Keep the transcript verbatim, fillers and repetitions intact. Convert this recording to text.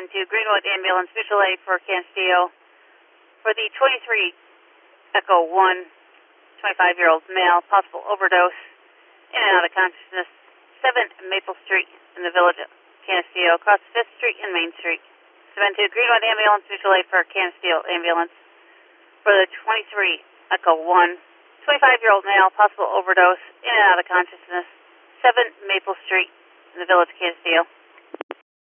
seven two Greenwood Ambulance, visual aid for Castillo. For the twenty-three Echo one, twenty-five-year-old male, possible overdose, in and out of consciousness, seven Maple Street in the village of Castillo, across fifth Street and Main Street. seven two Greenwood Ambulance, visual aid for Castillo Ambulance. For the twenty-three Echo one, twenty-five-year-old male, possible overdose, in and out of consciousness, seven Maple Street in the village of Castillo.